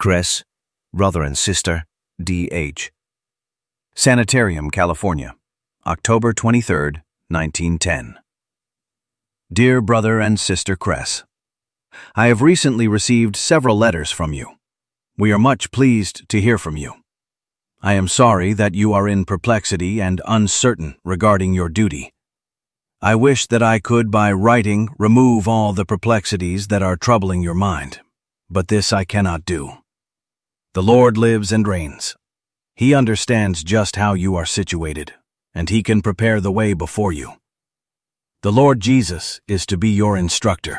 Cress, brother and sister, D.H. Sanitarium, California, October 23, 1910. Dear Brother and Sister Cress, I have recently received several letters from you. We are much pleased to hear from you. I am sorry that you are in perplexity and uncertain regarding your duty. I wish that I could, by writing, remove all the perplexities that are troubling your mind, but this I cannot do. The Lord lives and reigns. He understands just how you are situated, and He can prepare the way before you. The Lord Jesus is to be your instructor.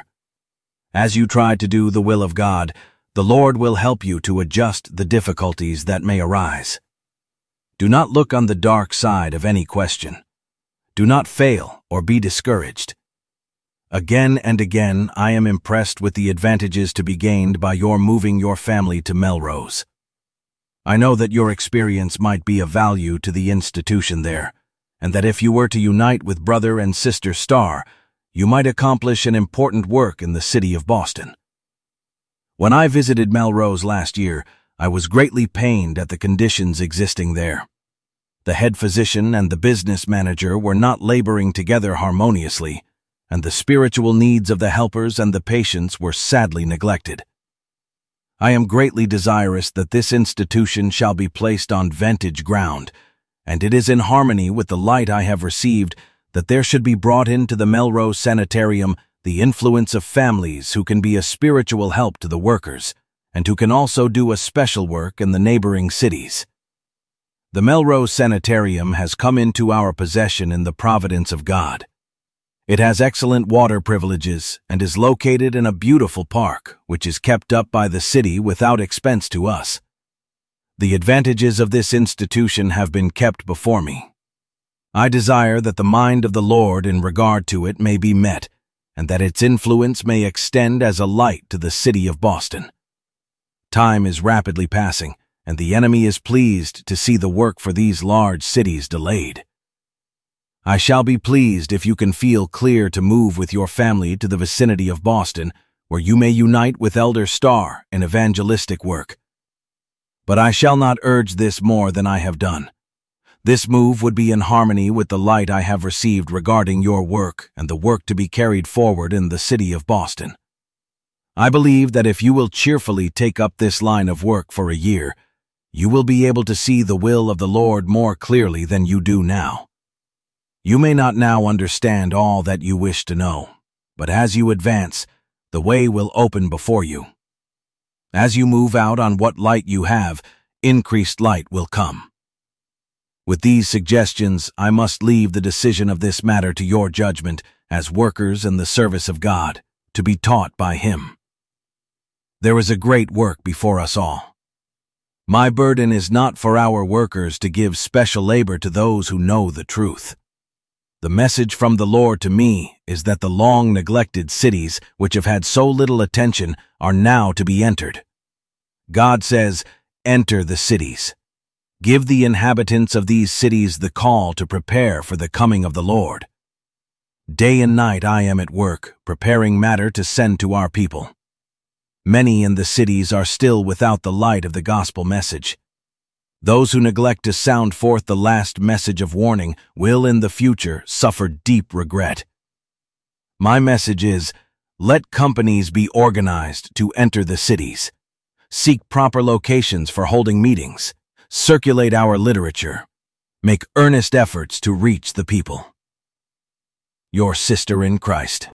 As you try to do the will of God, the Lord will help you to adjust the difficulties that may arise. Do not look on the dark side of any question. Do not fail or be discouraged. Again and again, I am impressed with the advantages to be gained by your moving your family to Melrose. I know that your experience might be of value to the institution there, and that if you were to unite with Brother and Sister Starr, you might accomplish an important work in the city of Boston. When I visited Melrose last year, I was greatly pained at the conditions existing there. The head physician and the business manager were not laboring together harmoniously, and the spiritual needs of the helpers and the patients were sadly neglected. I am greatly desirous that this institution shall be placed on vantage ground, and it is in harmony with the light I have received that there should be brought into the Melrose Sanitarium the influence of families who can be a spiritual help to the workers, and who can also do a special work in the neighboring cities. The Melrose Sanitarium has come into our possession in the providence of God. It has excellent water privileges and is located in a beautiful park, which is kept up by the city without expense to us. The advantages of this institution have been kept before me. I desire that the mind of the Lord in regard to it may be met, and that its influence may extend as a light to the city of Boston. Time is rapidly passing, and the enemy is pleased to see the work for these large cities delayed. I shall be pleased if you can feel clear to move with your family to the vicinity of Boston, where you may unite with Elder Starr in evangelistic work. But I shall not urge this more than I have done. This move would be in harmony with the light I have received regarding your work and the work to be carried forward in the city of Boston. I believe that if you will cheerfully take up this line of work for a year, you will be able to see the will of the Lord more clearly than you do now. You may not now understand all that you wish to know, but as you advance, the way will open before you. As you move out on what light you have, increased light will come. With these suggestions, I must leave the decision of this matter to your judgment as workers in the service of God, to be taught by Him. There is a great work before us all. My burden is not for our workers to give special labor to those who know the truth. The message from the Lord to me is that the long-neglected cities which have had so little attention are now to be entered. God says, "Enter the cities. Give the inhabitants of these cities the call to prepare for the coming of the Lord." Day and night I am at work, preparing matter to send to our people. Many in the cities are still without the light of the gospel message. Those who neglect to sound forth the last message of warning will in the future suffer deep regret. My message is, let companies be organized to enter the cities. Seek proper locations for holding meetings. Circulate our literature. Make earnest efforts to reach the people. Your sister in Christ.